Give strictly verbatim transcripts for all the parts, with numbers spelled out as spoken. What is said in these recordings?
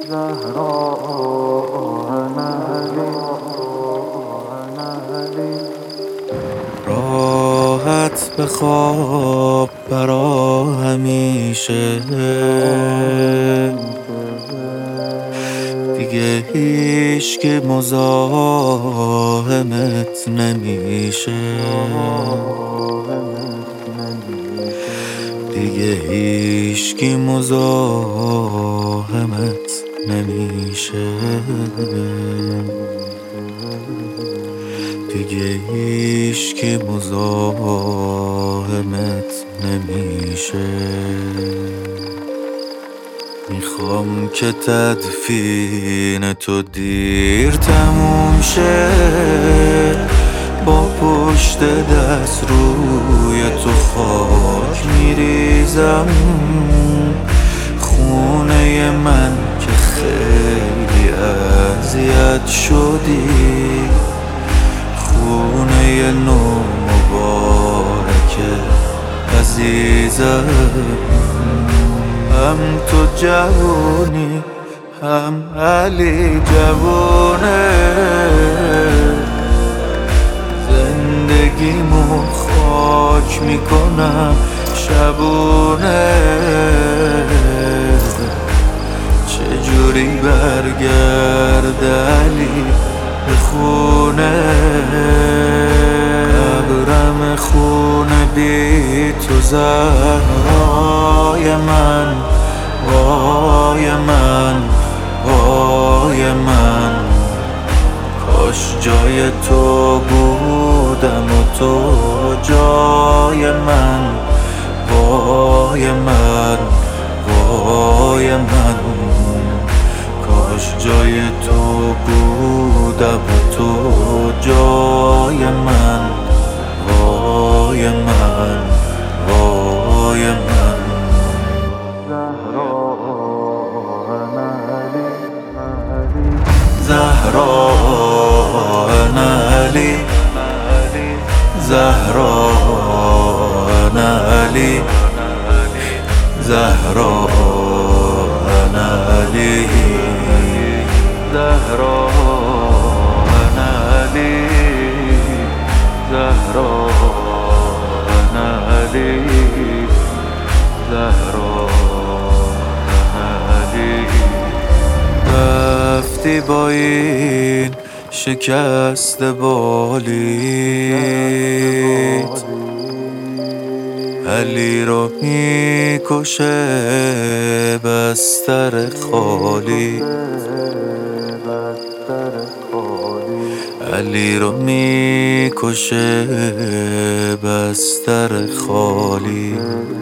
راحت بخواب برا همیشه، دیگه هیچ که مزاحمت نمیشه، دیگه هیچ کی مزاحمت نمیشه، دیگه هیچ کی مزاحمت نمیشه. میخوام که تدفین تو دیر تموم شه، با پشت دست روی تو خاک میریزم، خونه من که خیلی اذیت شدی، خونه نو مبارکه عزیزم. هم تو جوونی هم علی جوونه، زندگیمو خاک میکنم شبونه، چجوری برگرد علی به خونه، قبرم خونه بی تو زهرای من، وای من وای من، کاش جای تو بودم و تو جای من، وای من وای من، کاش جای تو بودم و تو جای من، وای من وای من. زهرا انا علی، زهرا انا علی، زهرا انا علی، زهرا انا علی، زهرا انا علی، زهرا انا علی. رفتی با این شکست بالیت، علی رو میکشه بستر خالی، علی رو میکشه بستر خالی،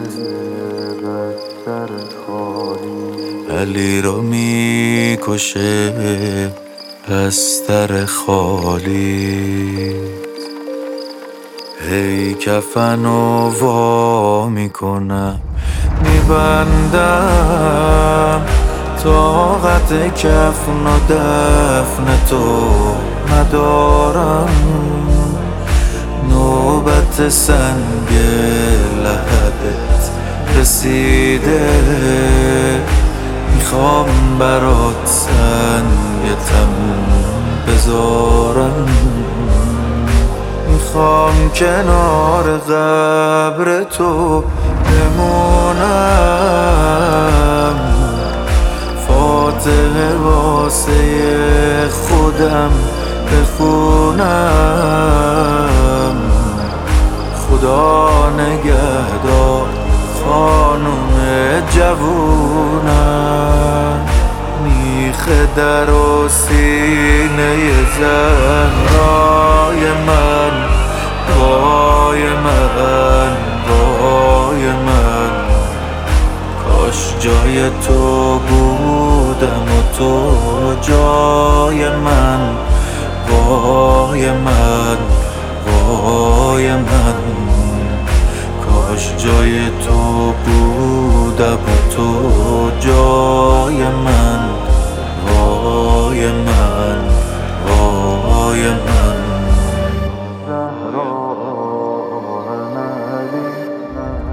علی رو میکشه بستر خالی. هی کفنو وا میکنم میبندم، طاقت کفن و دفن تو ندارم، نوبت سنگ لحدت رسیده، میخوام برات سنگ تموم بذارم، میخوام کنار قبر تو بمونم، فاتحه واسه خودم بخونم، خدا نگهدار خانم جوونم، میخه در و سینه زهرای من، وای من وای من، کاش جای تو بودم و تو جای من، وای من وای من، کاش جای تو بودم و تو جای من، وای من وای من.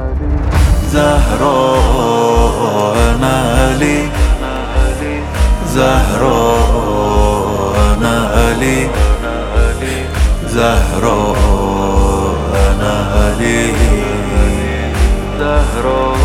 زهرا انا علی، زهرا أنا علي زهرا أنا علي زهرا